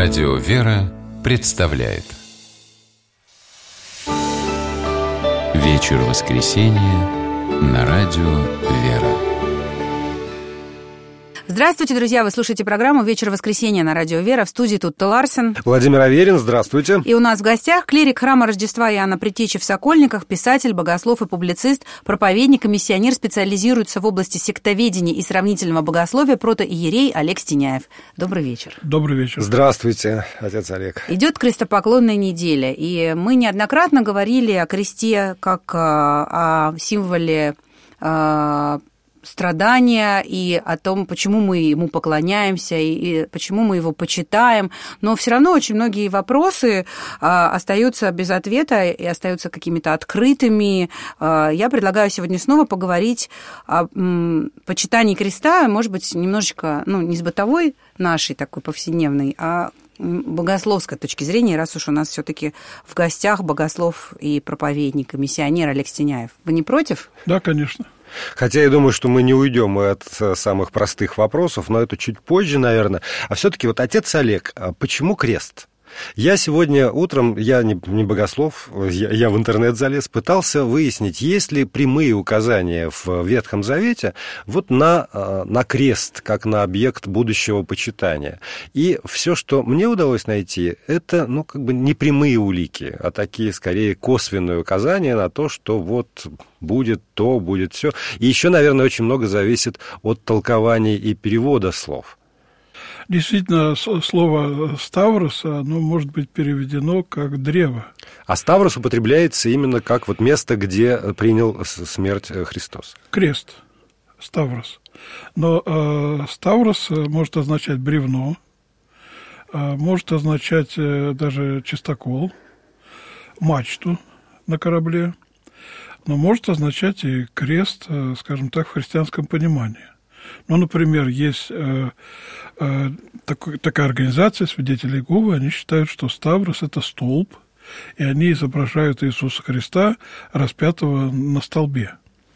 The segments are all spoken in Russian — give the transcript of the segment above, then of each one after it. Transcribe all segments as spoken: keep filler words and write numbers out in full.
Радио «Вера» представляет Вечер воскресенья на Радио «Вера». Здравствуйте, друзья! Вы слушаете программу «Вечер воскресенья» на Радио «Вера». В студии Тутта Ларсен. Владимир Аверин, здравствуйте. И у нас в гостях клирик храма Рождества Иоанна Предтечи в Сокольниках, писатель, богослов и публицист, проповедник и миссионер, специализируется в области сектоведения и сравнительного богословия, протоиерей Олег Стеняев. Добрый вечер. Добрый вечер. Здравствуйте, отец Олег. Идет крестопоклонная неделя, и мы неоднократно говорили о кресте как о символе страдания и о том, почему мы ему поклоняемся и, и почему мы его почитаем, но все равно очень многие вопросы а, остаются без ответа и остаются какими-то открытыми. А, я предлагаю сегодня снова поговорить о м, почитании креста, может быть, немножечко, ну, не с бытовой нашей такой повседневной, а богословской точки зрения, раз уж у нас все-таки в гостях богослов и проповедник, и миссионер Олег Стеняев. Вы не против? Да, конечно. Хотя я думаю, что мы не уйдем от самых простых вопросов, но это чуть позже, наверное. А все-таки вот, отец Олег, почему крест? Я сегодня утром, я не, не богослов, я, я в интернет залез, пытался выяснить, есть ли прямые указания в Ветхом Завете вот на, на крест, как на объект будущего почитания. И все, что мне удалось найти, это, ну, как бы не прямые улики, а такие, скорее, косвенные указания на то, что вот будет то, будет все. И еще, наверное, очень много зависит от толкования и перевода слов. Действительно, слово «ставрос», оно может быть переведено как «древо». А ставрос употребляется именно как вот место, где принял смерть Христос. Крест, ставрос. Но э, ставрос может означать бревно, э, может означать э, даже чистокол, мачту на корабле, но может означать и крест, э, скажем так, в христианском понимании. Ну, например, есть э, э, такой, такая организация «Свидетели Иеговы», они считают, что ставрос – это столб, и они изображают Иисуса Христа, распятого на столбе.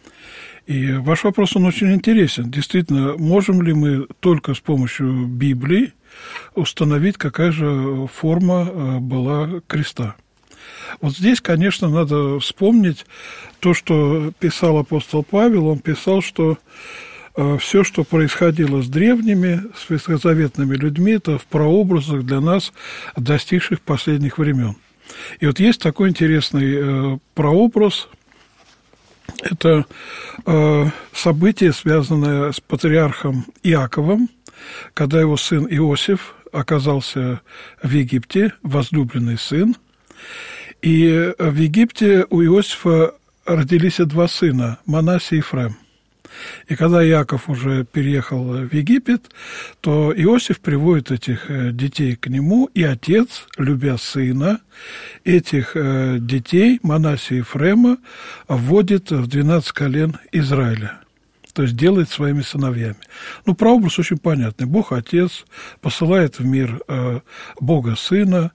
И ваш вопрос, он очень интересен. Действительно, можем ли мы только с помощью Библии установить, какая же форма была креста? Вот здесь, конечно, надо вспомнить то, что писал апостол Павел. Он писал, что все, что происходило с древними, с ветхозаветными людьми, это в прообразах для нас, достигших последних времен. И вот есть такой интересный э, прообраз. Это э, событие, связанное с патриархом Иаковом, когда его сын Иосиф оказался в Египте, возлюбленный сын. И в Египте у Иосифа родились два сына, Манассий и Ефрем. И когда Иаков уже переехал в Египет, то Иосиф приводит этих детей к нему, и отец, любя сына, этих детей, Манассия и Ефрема, вводит в двенадцать колен Израиля, то есть делает своими сыновьями. Ну, прообраз очень понятный. Бог Отец посылает в мир Бога Сына,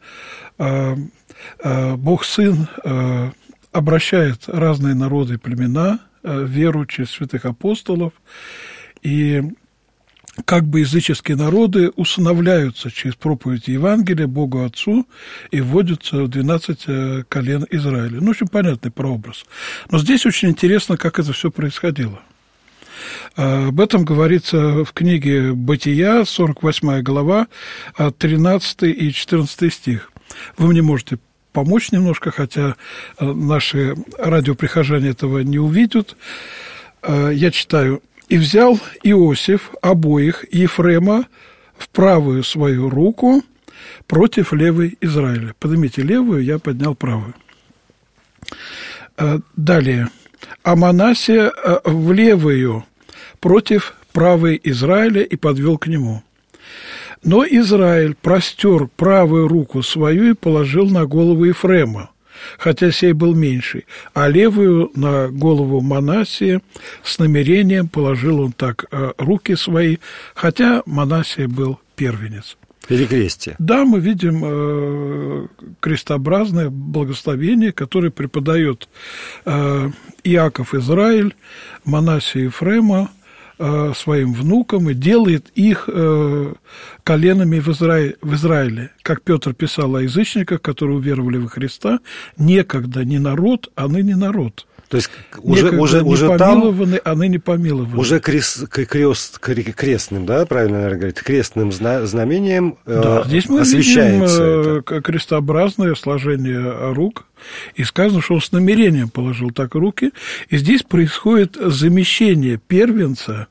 Бог Сын обращает разные народы и племена, веру через святых апостолов, и как бы языческие народы усыновляются через проповедь Евангелия Богу Отцу и вводятся в двенадцать колен Израиля. Ну, очень понятный прообраз. Но здесь очень интересно, как это все происходило. Об этом говорится в книге «Бытия», сорок восьмая глава, тринадцатый и четырнадцатый стих. Вы мне можете помочь немножко, хотя наши радиоприхожане этого не увидят. Я читаю. «И взял Иосиф обоих Ефрема в правую свою руку против левой Израиля». Поднимите левую, я поднял правую. Далее. «А Манассия в левую против правой Израиля и подвел к нему. Но Израиль простер правую руку свою и положил на голову Ефрема, хотя сей был меньший, а левую на голову Манассия с намерением положил он так руки свои, хотя Манассия был первенец». Перекрестие. Да, мы видим э, крестообразное благословение, которое преподает э, Иаков Израиль, Манассия Ефрема, э, своим внукам и делает их э, коленами в, Изра... в Израиле. Как Петр писал о язычниках, которые уверовали во Христа, некогда не народ, а ныне народ. То есть уже, уже, уже не там помилованы, а ныне помилованы. Уже крест, крест, крестным, да, правильно, наверное, говорить, крестным знамением да, э, здесь мы освящается видим это. Крестообразное сложение рук, и сказано, что он с намерением положил так руки, и здесь происходит замещение первенца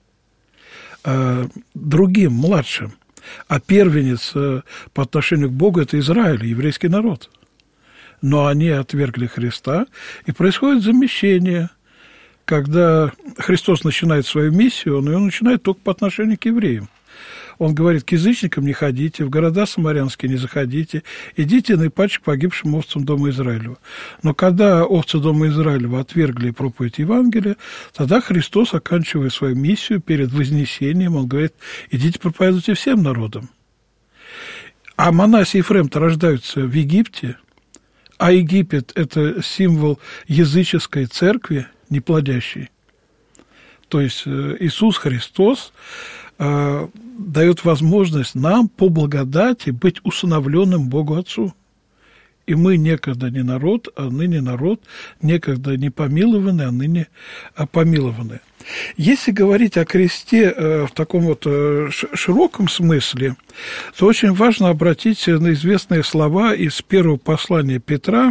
э, другим, младшим, а первенец э, по отношению к Богу – это Израиль, еврейский народ. Но они отвергли Христа, и происходит замещение. Когда Христос начинает свою миссию, он ее начинает только по отношению к евреям. Он говорит, к язычникам не ходите, в города самарянские не заходите, идите наипаче к погибшим овцам дома Израилева. Но когда овцы дома Израилева отвергли проповедь Евангелия, тогда Христос, оканчивая свою миссию перед вознесением, он говорит, идите проповедуйте всем народам. А Манасия и Ефрем-то рождаются в Египте, а Египет – это символ языческой церкви, неплодящей. То есть Иисус Христос э, дает возможность нам по благодати быть усыновленным Богу Отцу. И мы некогда не народ, а ныне народ, некогда не помилованы, а ныне помилованы. Если говорить о кресте в таком вот широком смысле, то очень важно обратить на известные слова из первого послания Петра,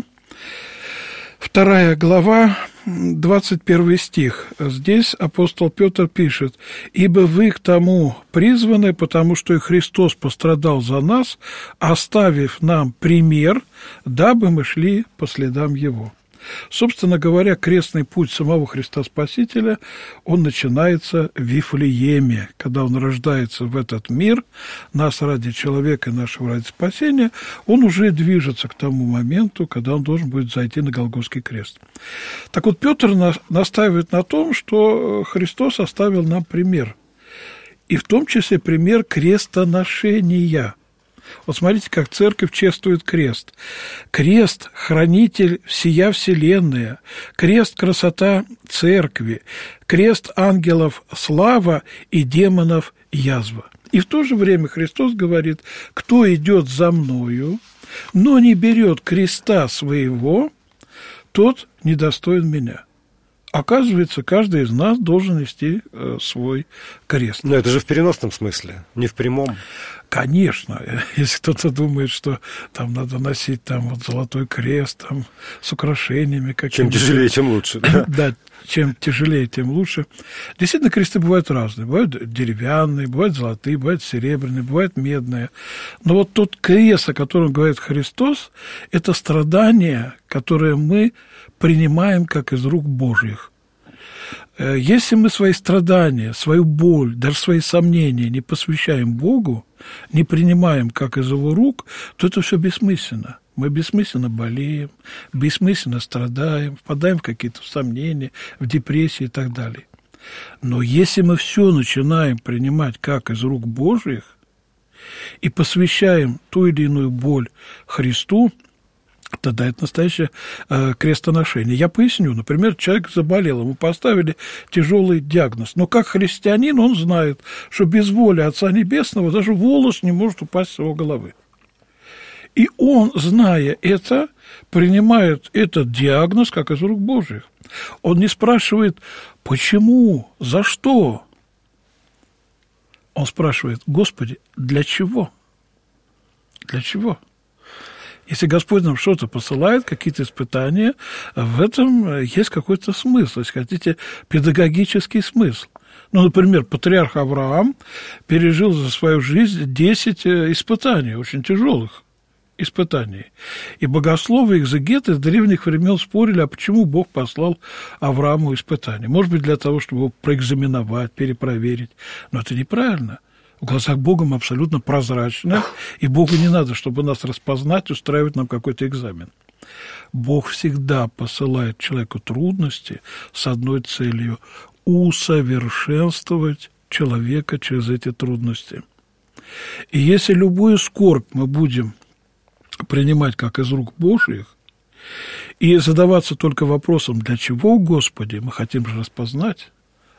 вторая глава, двадцать первый стих. Здесь апостол Петр пишет: «Ибо вы к тому призваны, потому что и Христос пострадал за нас, оставив нам пример, дабы мы шли по следам Его». Собственно говоря, крестный путь самого Христа Спасителя, он начинается в Вифлееме, когда он рождается в этот мир, нас ради человека и нашего ради спасения, он уже движется к тому моменту, когда он должен будет зайти на Голгофский крест. Так вот, Петр настаивает на том, что Христос оставил нам пример, и в том числе пример крестоношения. Вот смотрите, как церковь чествует крест. Крест – хранитель всея вселенная, крест – красота церкви, крест ангелов – слава и демонов – язва. И в то же время Христос говорит: кто идет за мною, но не берет креста своего, тот недостоин меня. Оказывается, каждый из нас должен нести э, свой крест. Но это же в переносном смысле, не в прямом. Конечно, если кто-то думает, что там надо носить там вот золотой крест там, с украшениями какими-то. Чем тяжелее, тем лучше. Да? Да, чем тяжелее, тем лучше. Действительно, кресты бывают разные. Бывают деревянные, бывают золотые, бывают серебряные, бывают медные. Но вот тот крест, о котором говорит Христос, это страдание, которое мы принимаем как из рук Божьих. Если мы свои страдания, свою боль, даже свои сомнения не посвящаем Богу, не принимаем как из Его рук, то это все бессмысленно. Мы бессмысленно болеем, бессмысленно страдаем, впадаем в какие-то сомнения, в депрессии и так далее. Но если мы все начинаем принимать как из рук Божьих и посвящаем ту или иную боль Христу, тогда это настоящее э, крестоношение. Я поясню. Например, человек заболел, ему поставили тяжелый диагноз. Но как христианин он знает, что без воли Отца Небесного даже волос не может упасть с его головы. И он, зная это, принимает этот диагноз как из рук Божьих. Он не спрашивает, почему, за что. Он спрашивает: Господи, для чего? Для чего? Если Господь нам что-то посылает, какие-то испытания, в этом есть какой-то смысл, если хотите, педагогический смысл. Ну, например, патриарх Авраам пережил за свою жизнь десять испытаний, очень тяжелых испытаний. И богословы, экзегеты с древних времен спорили, а почему Бог послал Аврааму испытания. Может быть, для того, чтобы его проэкзаменовать, перепроверить. Но это неправильно. В глазах Бога мы абсолютно прозрачны, и Богу не надо, чтобы нас распознать, устраивать нам какой-то экзамен. Бог всегда посылает человеку трудности с одной целью – усовершенствовать человека через эти трудности. И если любую скорбь мы будем принимать как из рук Божьих и задаваться только вопросом, для чего, Господи, мы хотим же распознать,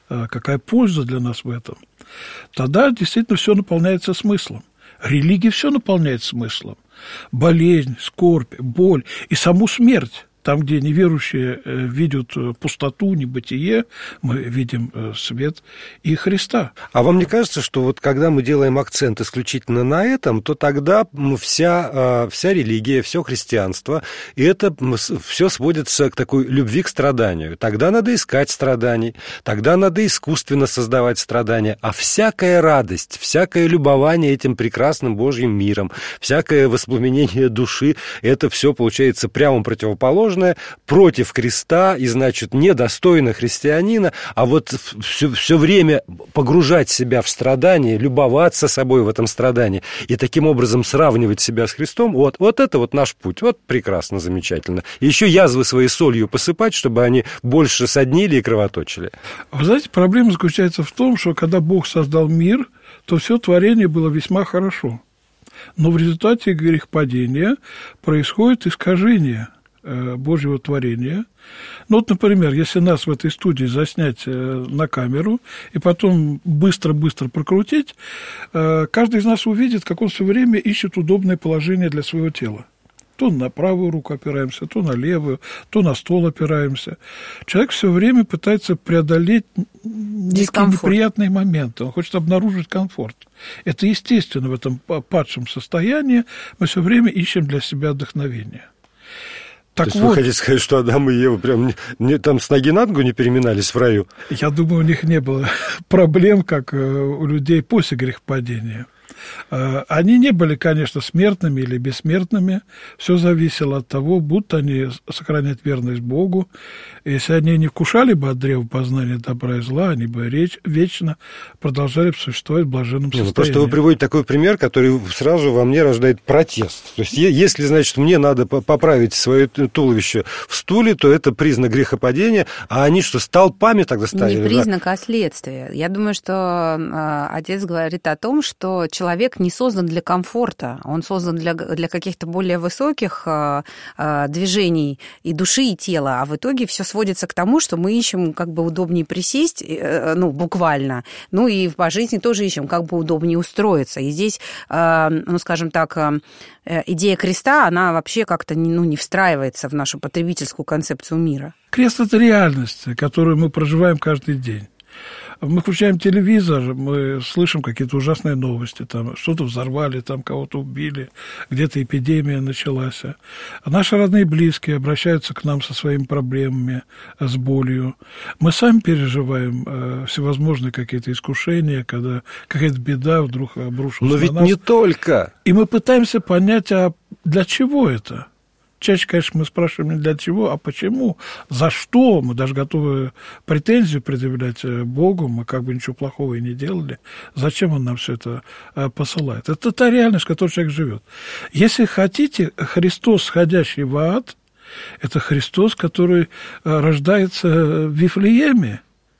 какая польза для нас в этом, тогда действительно все наполняется смыслом. Религия все наполняет смыслом. Болезнь, скорбь, боль и саму смерть. Там, где неверующие видят пустоту, небытие, мы видим свет и Христа. А вам не кажется, что вот когда мы делаем акцент исключительно на этом, то тогда вся, вся религия, все христианство, и это все сводится к такой любви к страданию. Тогда надо искать страданий, тогда надо искусственно создавать страдания, а всякая радость, всякое любование этим прекрасным Божьим миром, всякое воспламенение души, это все получается прямо противоположно, против креста и, значит, недостойно христианина, а вот все, все время погружать себя в страдания, любоваться собой в этом страдании и таким образом сравнивать себя с Христом, вот, вот это вот наш путь, вот прекрасно, замечательно. И еще язвы своей солью посыпать, чтобы они больше соднили и кровоточили. Вы знаете, проблема заключается в том, что когда Бог создал мир, то все творение было весьма хорошо. Но в результате грехопадения происходит искажение Божьего творения. Ну, вот, например, если нас в этой студии заснять на камеру и потом быстро-быстро прокрутить, каждый из нас увидит, как он все время ищет удобное положение для своего тела. То на правую руку опираемся, то на левую, то на стол опираемся. Человек все время пытается преодолеть некие неприятные моменты. Он хочет обнаружить комфорт. Это естественно в этом падшем состоянии. Мы все время ищем для себя вдохновение. Так То есть вот, вы хотите сказать, что Адам и Ева прям не, не, там с ноги на ногу не переминались в раю? Я думаю, у них не было проблем, как у людей после грехопадения. Они не были, конечно, смертными или бессмертными. Все зависело от того, будут они сохранять верность Богу. Если они не вкушали бы от древа познания добра и зла, они бы речь, вечно продолжали бы существовать в блаженном состоянии. Ну, просто вы приводите такой пример, который сразу во мне рождает протест. То есть, если, значит, мне надо поправить свое туловище в стуле, то это признак грехопадения, а они что, столпами тогда стояли? Не признак, да? А следствие. Я думаю, что э, отец говорит о том, что человек не создан для комфорта, он создан для, для каких-то более высоких э, э, движений и души, и тела, а в итоге все сводится к тому, что мы ищем, как бы удобнее присесть, э, ну, буквально, ну, и по жизни тоже ищем, как бы удобнее устроиться. И здесь, э, ну, скажем так, э, идея креста, она вообще как-то не, ну, не встраивается в нашу потребительскую концепцию мира. Крест – это реальность, которую мы проживаем каждый день. Мы включаем телевизор, мы слышим какие-то ужасные новости, там что-то взорвали, там кого-то убили, где-то эпидемия началась. А наши родные и близкие обращаются к нам со своими проблемами, с болью. Мы сами переживаем э, всевозможные какие-то искушения, когда какая-то беда вдруг обрушилась на нас. Но ведь не только. И мы пытаемся понять, а для чего это? Чаще, конечно, мы спрашиваем не для чего, а почему, за что. Мы даже готовы претензию предъявлять Богу, мы как бы ничего плохого и не делали. Зачем Он нам все это посылает? Это та реальность, в которой человек живет. Если хотите, Христос, сходящий в ад, это Христос, который рождается в Вифлееме.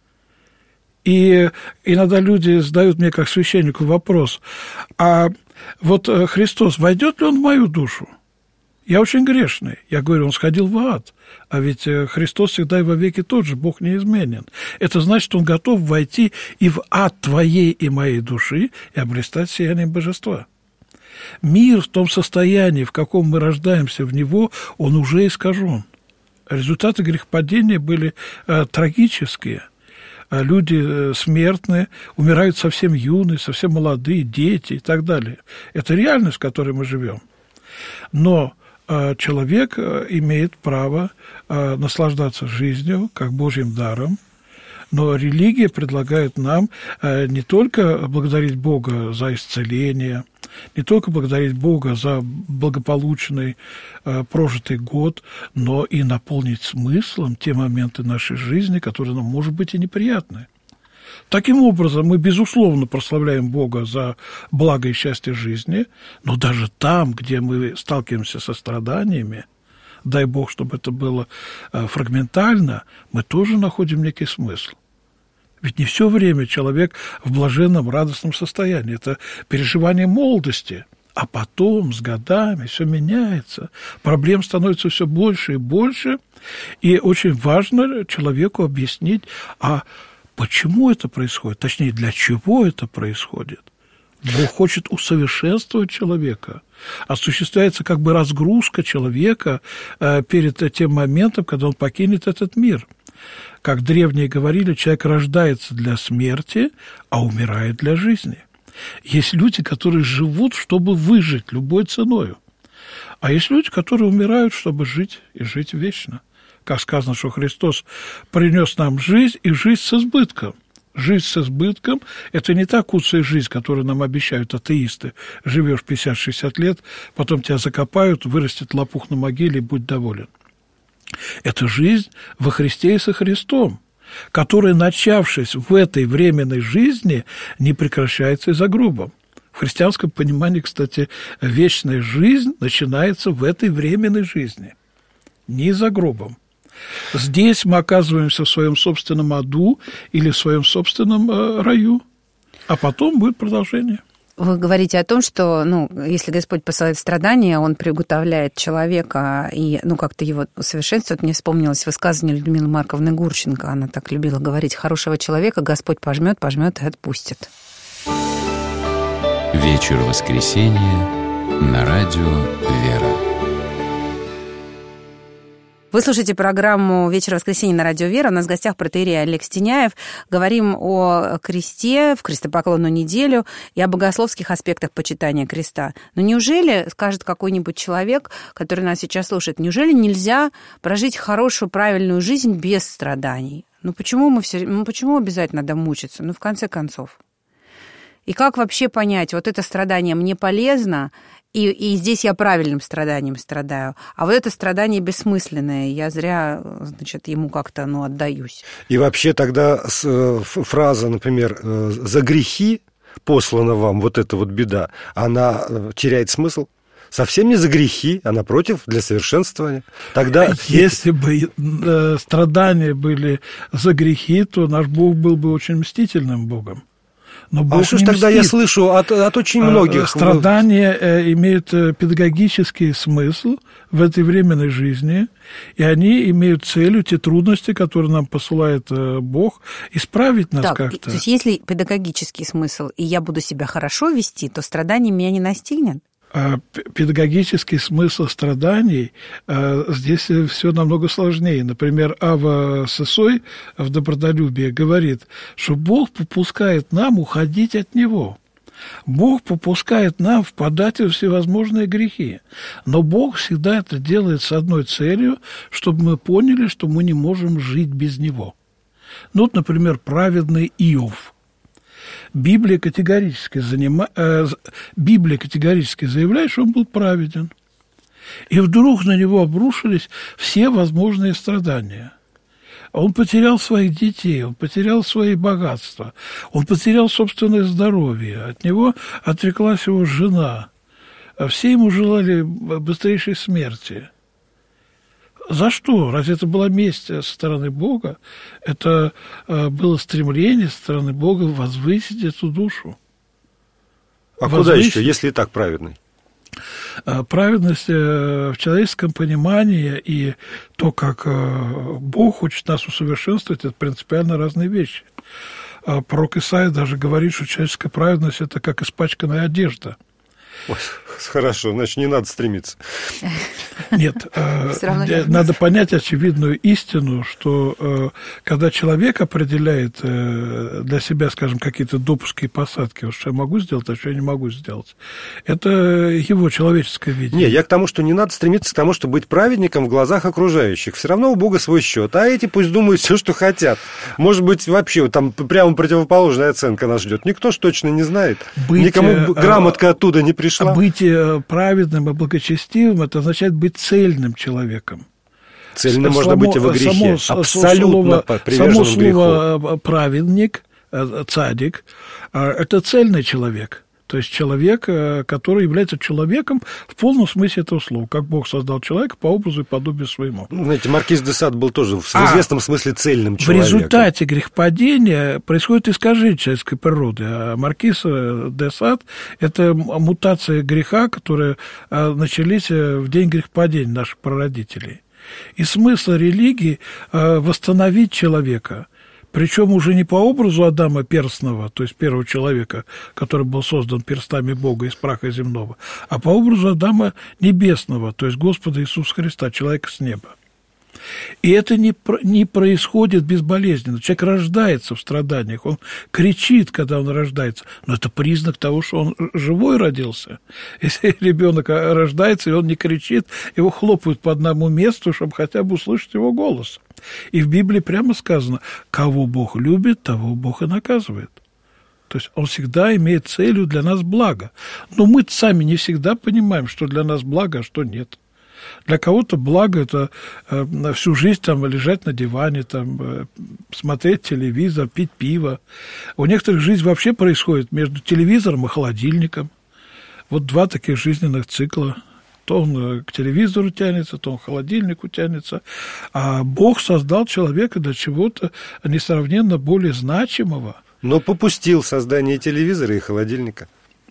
И иногда люди задают мне, как священнику, вопрос, а вот Христос, войдет ли Он в мою душу? Я очень грешный. Я говорю, он сходил в ад. А ведь Христос всегда и во веки тот же, Бог неизменен. Это значит, он готов войти и в ад твоей и моей души и обрестать сиянием божества. Мир в том состоянии, в каком мы рождаемся в него, он уже искажен. Результаты грехопадения были э, трагические. Люди э, смертные, умирают совсем юные, совсем молодые, дети и так далее. Это реальность, в которой мы живем. Но человек имеет право наслаждаться жизнью как Божьим даром, но религия предлагает нам не только благодарить Бога за исцеление, не только благодарить Бога за благополучный прожитый год, но и наполнить смыслом те моменты нашей жизни, которые нам, может быть, и неприятны. Таким образом, мы, безусловно, прославляем Бога за благо и счастье жизни, но даже там, где мы сталкиваемся со страданиями, дай Бог, чтобы это было фрагментально, мы тоже находим некий смысл. Ведь не все время человек в блаженном, радостном состоянии. Это переживание молодости. А потом, с годами, все меняется. Проблем становится все больше и больше. И очень важно человеку объяснить, а Почему это происходит? Точнее, для чего это происходит? Бог хочет усовершенствовать человека. Осуществляется как бы разгрузка человека перед тем моментом, когда он покинет этот мир. Как древние говорили, человек рождается для смерти, а умирает для жизни. Есть люди, которые живут, чтобы выжить любой ценою. А есть люди, которые умирают, чтобы жить и жить вечно. Как сказано, что Христос принес нам жизнь и жизнь с избытком. Жизнь с избытком – это не та куцая жизнь, которую нам обещают атеисты. Живешь пятьдесят-шестьдесят лет, потом тебя закопают, вырастет лопух на могиле и будь доволен. Это жизнь во Христе и со Христом, которая, начавшись в этой временной жизни, не прекращается и за гробом. В христианском понимании, кстати, вечная жизнь начинается в этой временной жизни, не за гробом. Здесь мы оказываемся в своем собственном аду или в своем собственном э, раю, а потом будет продолжение. Вы говорите о том, что, ну, если Господь посылает страдания, Он приготовляет человека и, ну, как-то его усовершенствует. Мне вспомнилось высказывание Людмилы Марковны Гурченко. Она так любила говорить: хорошего человека Господь пожмет, пожмет и отпустит. Вечер воскресенья на радио «Вера». Вы слушаете программу «Вечер воскресенья» на радио «Вера». У нас в гостях протоиерей Олег Стеняев. Говорим о кресте в крестопоклонную неделю и о богословских аспектах почитания креста. Но неужели, скажет какой-нибудь человек, который нас сейчас слушает, неужели нельзя прожить хорошую, правильную жизнь без страданий? Ну почему мы все, ну почему обязательно надо мучиться? Ну в конце концов. И как вообще понять, вот это страдание мне полезно, и, и здесь я правильным страданием страдаю, а вот это страдание бессмысленное, я зря, значит, ему как-то, ну, отдаюсь. И вообще тогда фраза, например, «за грехи послана вам вот эта вот беда», она теряет смысл? Совсем не за грехи, а напротив, для совершенствования. Тогда... Если бы э, страдания были за грехи, то наш Бог был бы очень мстительным Богом. Но Бог а что ж тогда мстит. Я слышу от, от очень многих... Страдания имеют педагогический смысл в этой временной жизни, и они имеют целью те трудности, которые нам посылает Бог, исправить нас так, как-то. То есть если педагогический смысл, и я буду себя хорошо вести, то страдания меня не настигнет? Педагогический смысл страданий, здесь все намного сложнее. Например, Ава Сысой в «Добродолюбии» говорит, что Бог попускает нам уходить от Него. Бог попускает нам впадать во всевозможные грехи. Но Бог всегда это делает с одной целью, чтобы мы поняли, что мы не можем жить без Него. Ну, вот, например, праведный Иов. Библия категорически, занима... э, Библия категорически заявляет, что он был праведен. И вдруг на него обрушились все возможные страдания. Он потерял своих детей, он потерял свои богатства, он потерял собственное здоровье, от него отреклась его жена. Все ему желали быстрейшей смерти. За что? Разве это была месть со стороны Бога? Это было стремление со стороны Бога возвысить эту душу. А возвысить... куда еще, если и так праведный? Праведность в человеческом понимании и то, как Бог хочет нас усовершенствовать, это принципиально разные вещи. Пророк Исаия даже говорит, что человеческая праведность – это как испачканная одежда. Ой, хорошо, значит, не надо стремиться. Нет, надо понять очевидную истину, что когда человек определяет для себя, скажем, какие-то допуски и посадки, что я могу сделать, а что я не могу сделать, это его человеческое видение. Не, я к тому, что не надо стремиться к тому, чтобы быть праведником в глазах окружающих. Все равно у Бога свой счет, а эти пусть думают все, что хотят. Может быть, вообще там прямо противоположная оценка нас ждет. Никто ж точно не знает. Быть, Никому грамотка оттуда не пришла. Быть праведным и благочестивым – это означает быть цельным человеком. Цельным можно само, быть и во грехе. Само, абсолютно слово, приверженным само греху. Слово праведник, цадик – это цельный человек. То есть человек, который является человеком в полном смысле этого слова. Как Бог создал человека по образу и подобию своему. Знаете, Маркиз де Сад был тоже в а известном смысле цельным человеком. В результате грехопадения происходит искажение человеческой природы. А Маркиз де Сад – это мутация греха, которые начались в день грехопадения наших прародителей. И смысл религии – восстановить человека, Причем уже не по образу Адама перстного, то есть первого человека, который был создан перстами Бога из праха земного, а по образу Адама небесного, то есть Господа Иисуса Христа, человека с неба. И это не, не происходит безболезненно. Человек рождается в страданиях, он кричит, когда он рождается, но это признак того, что он живой родился. Если ребенок рождается, и он не кричит, его хлопают по одному месту, чтобы хотя бы услышать его голос. И в Библии прямо сказано, кого Бог любит, того Бог и наказывает. То есть он всегда имеет целью для нас благо. Но мы сами не всегда понимаем, что для нас благо, а что нет. Для кого-то благо – это э, всю жизнь там, лежать на диване, там, э, смотреть телевизор, пить пиво. У некоторых жизнь вообще происходит между телевизором и холодильником. Вот два таких жизненных цикла. То он к телевизору тянется, то он к холодильнику тянется. А Бог создал человека для чего-то несравненно более значимого. Но попустил создание телевизора и холодильника.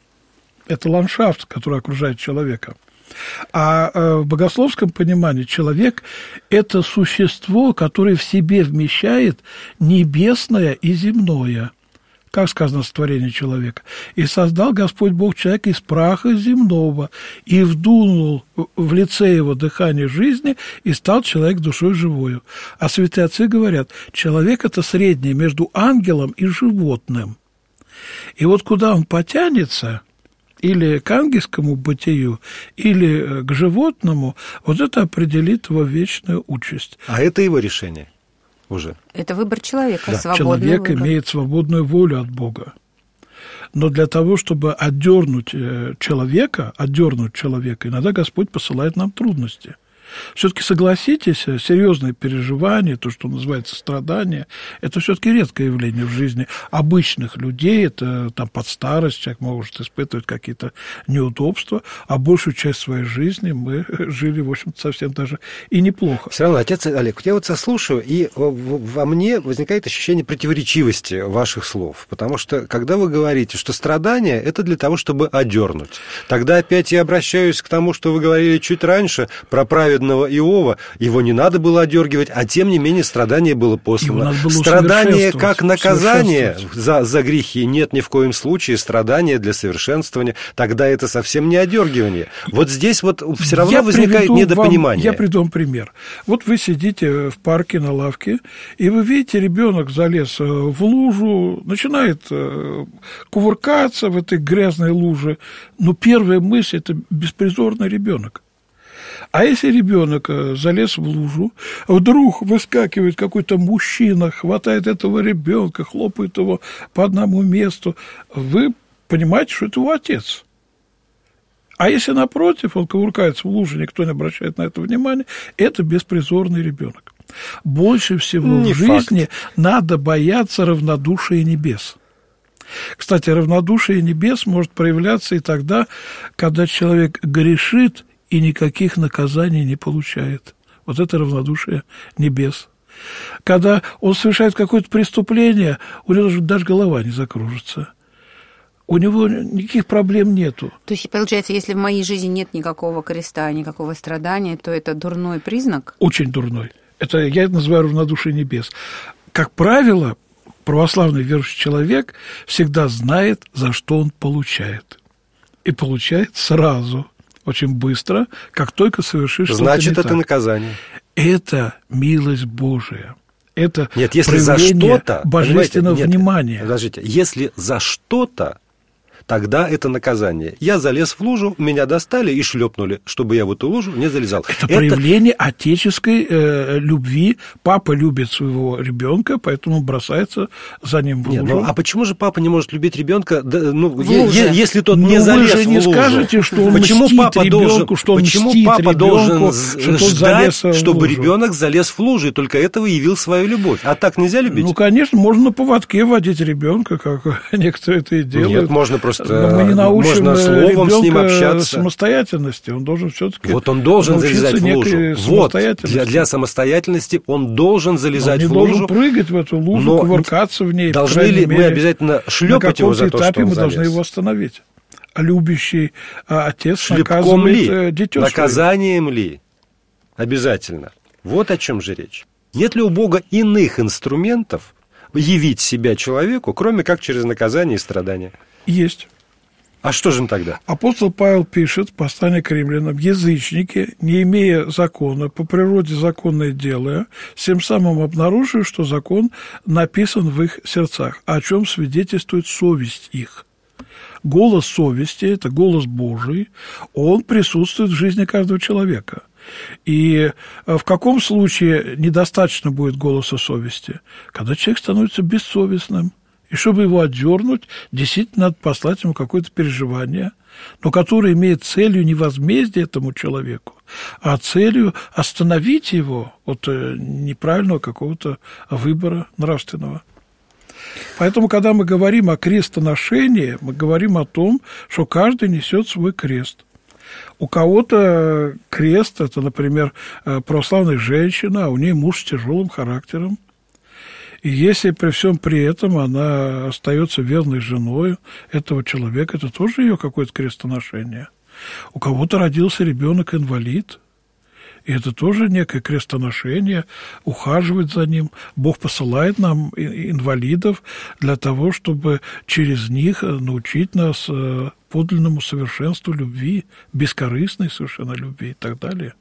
Это ландшафт, который окружает человека. А в богословском понимании человек – это существо, которое в себе вмещает небесное и земное. Как сказано в творении человека. «И создал Господь Бог человека из праха земного, и вдунул в лице его дыхание жизни, и стал человек душой живою». А святые отцы говорят, человек – это среднее между ангелом и животным. И вот куда он потянется – или к ангельскому бытию, или к животному, вот это определит его вечную участь. А это его решение уже? Это выбор человека, да. свободный Человек выбор. имеет свободную волю от Бога. Но для того, чтобы отдернуть человека, отдернуть человека, иногда Господь посылает нам трудности. Все-таки согласитесь, серьезные переживания, то, что называется страдания, это все-таки редкое явление в жизни обычных людей. Это там под старость человек может испытывать какие-то неудобства, а большую часть своей жизни мы жили, в общем-то, совсем даже и неплохо. Все равно, отец Олег, я вот слушаю, и во мне возникает ощущение противоречивости ваших слов, потому что, когда вы говорите, что страдания – это для того, чтобы одернуть, тогда опять я обращаюсь к тому, что вы говорили чуть раньше про праведного Иова, его не надо было одергивать, а тем не менее страдание было послано. Было страдание как наказание за, за грехи нет ни в коем случае, страдание для совершенствования, тогда это совсем не одергивание. Вот здесь вот все равно я возникает недопонимание. Вам, я приведу вам пример. Вот вы сидите в парке на лавке, и вы видите, ребенок залез в лужу, начинает кувыркаться в этой грязной луже, но первая мысль – это беспризорный ребенок. А если ребенок залез в лужу, вдруг выскакивает какой-то мужчина, хватает этого ребенка, хлопает его по одному месту, вы понимаете, что это его отец. А если, напротив, он кувыркается в луже, никто не обращает на это внимания, это беспризорный ребенок. Больше всего не в жизни факт. Надо бояться равнодушия небес. Кстати, равнодушие небес может проявляться и тогда, когда человек грешит и никаких наказаний не получает. Вот это равнодушие небес. Когда он совершает какое-то преступление, у него даже голова не закружится. У него никаких проблем нету. То есть, получается, если в моей жизни нет никакого креста, никакого страдания, то это дурной признак? Очень дурной. Это я это называю равнодушие небес. Как правило, православный верующий человек всегда знает, за что он получает. И получает сразу. Очень быстро, как только совершишь что-то Значит, не это так. наказание. Это милость Божия. Это Нет, если за что-то, божественного нет, внимания. Подождите, если за что-то, тогда это наказание. Я залез в лужу, меня достали и шлепнули, чтобы я в эту лужу не залезал. Это, это... проявление отеческой э, любви. Папа любит своего ребенка, поэтому бросается за ним в лужу. Нет, ну, а почему же папа не может любить ребенка, да, ну, е- е- если тот ну, не залез вы же не в лужу? скажете, что он почему мстит папа ребенку, должен, что он почему мстит папа ребенку, должен что ждать, чтобы лужу. ребенок залез в лужу и только этого явил свою любовь? А так нельзя любить? Ну, конечно, можно на поводке водить ребенка, как некоторые это и делают. Нет, можно просто... Но мы не научим можно словом с ним общаться. Самостоятельности. Он должен все-таки Вот он должен залезать в лужу. Вот, для, для самостоятельности он должен залезать он в не лужу. должен прыгать в эту лужу, но кувыркаться в ней. Должны ли мы обязательно шлепать его за то, что он залез? На каком-то этапе мы должны его остановить. А любящий а, отец шлепком наказывает ли? Дитё Наказанием свое. Ли? Обязательно. Вот о чем же речь. Нет ли у Бога иных инструментов явить себя человеку, кроме как через наказание и страдания? Есть. А что же им тогда? Апостол Павел пишет в послании к римлянам: язычники, не имея закона, по природе законное делая, тем самым обнаруживают, что закон написан в их сердцах, о чем свидетельствует совесть их. Голос совести – это голос Божий, он присутствует в жизни каждого человека. И в каком случае недостаточно будет голоса совести? Когда человек становится бессовестным. И чтобы его отдернуть, действительно надо послать ему какое-то переживание, но которое имеет целью не возмездие этому человеку, а целью остановить его от неправильного какого-то выбора нравственного. Поэтому, когда мы говорим о крестоношении, мы говорим о том, что каждый несет свой крест. У кого-то крест – это, например, православная женщина, а у нее муж с тяжелым характером. И если при всем при этом она остается верной женой этого человека, это тоже ее какое-то крестоношение. У кого-то родился ребенок-инвалид, и это тоже некое крестоношение, ухаживать за ним. Бог посылает нам инвалидов для того, чтобы через них научить нас подлинному совершенству любви, бескорыстной совершенно любви и так далее.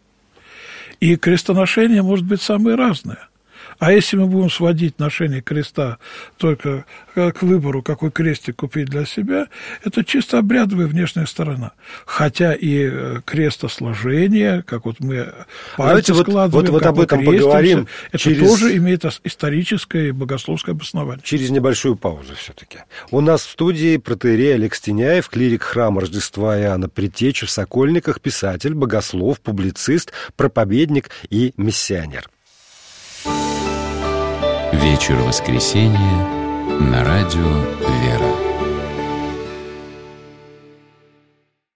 И крестоношение может быть самое разное. А если мы будем сводить ношение креста только к выбору, какой крестик купить для себя, это чисто обрядовая внешняя сторона. Хотя и крестосложение, как вот мы пальцы вот, складываем, вот, вот как об этом крестимся, поговорим это через... тоже имеет историческое и богословское обоснование. Через небольшую паузу все-таки. У нас в студии протоиерей Олег Стеняев, клирик храма Рождества Иоанна Предтечи в Сокольниках, писатель, богослов, публицист, проповедник и миссионер. Вечер воскресенья на радио «Вера».